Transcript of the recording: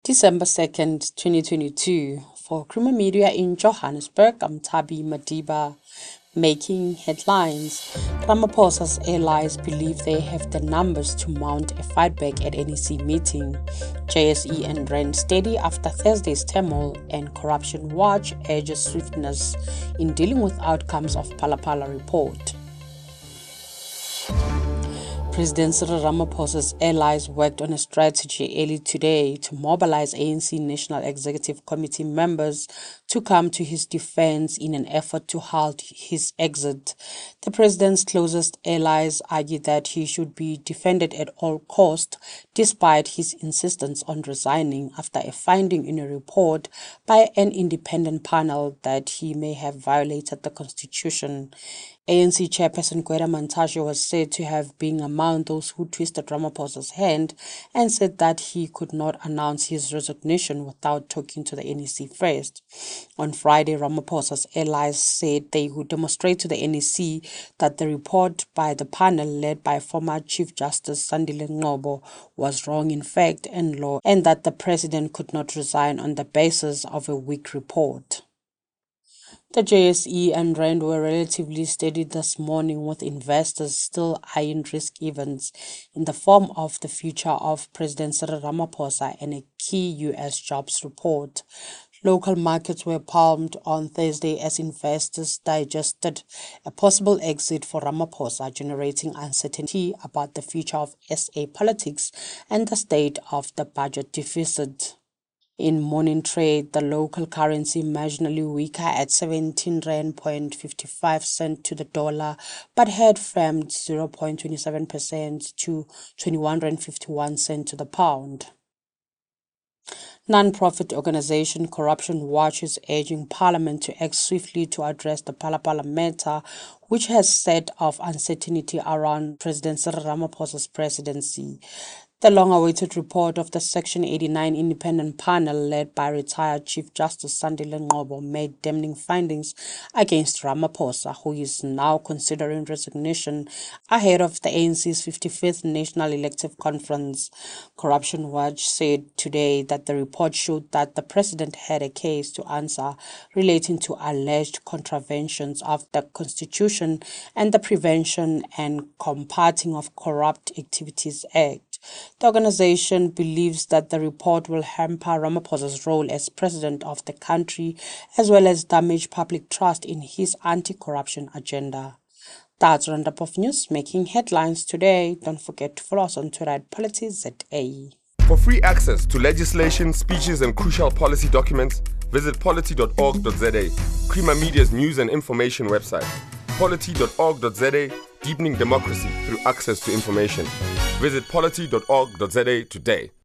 December 2nd, 2022. For Creamer Media in Johannesburg, I'm Tabi Madiba. Making headlines. Ramaphosa's allies believe they have the numbers to mount a fight back at NEC meeting. JSE and RAND steady after Thursday's turmoil, and Corruption Watch urges swiftness in dealing with outcomes of Phala report. President Cyril Ramaphosa's allies worked on a strategy early today to mobilize ANC National Executive Committee members to come to his defense in an effort to halt his exit. The president's closest allies argued that he should be defended at all costs, despite his insistence on resigning after a finding in a report by an independent panel that he may have violated the constitution. ANC chairperson Gwede Mantashe was said to have been among those who twisted Ramaphosa's hand and said that he could not announce his resignation without talking to the NEC first. On Friday, Ramaphosa's allies said they would demonstrate to the NEC that the report by the panel led by former Chief Justice Sandile Ngcobo was wrong in fact and law, and that the president could not resign on the basis of a weak report. The JSE and RAND were relatively steady this morning, with investors still eyeing risk events in the form of the future of President Cyril Ramaphosa and a key U.S. jobs report. Local markets were palmed on Thursday as investors digested a possible exit for Ramaphosa, generating uncertainty about the future of SA politics and the state of the budget deficit. In morning trade, the local currency marginally weaker at 17 rand 55 cent to the dollar, but had firmed 0.27% to 21 rand 51 cent to the pound. Non-profit organization Corruption Watch is urging Parliament to act swiftly to address the Phala matter, which has set off uncertainty around President Cyril Ramaphosa's presidency. The long-awaited report of the Section 89 independent panel led by retired Chief Justice Sandile Ngcobo made damning findings against Ramaphosa, who is now considering resignation ahead of the ANC's 55th National Elective Conference. Corruption Watch said today that the report showed that the president had a case to answer relating to alleged contraventions of the Constitution and the Prevention and Combating of Corrupt Activities Act. The organization believes that the report will hamper Ramaphosa's role as president of the country, as well as damage public trust in his anti-corruption agenda. That's a roundup of news making headlines today. Don't forget to follow us on Twitter at PolityZA. For free access to legislation, speeches, and crucial policy documents, visit polity.org.za, Creamer Media's news and information website. Polity.org.za, deepening democracy through access to information. Visit polity.org.za today.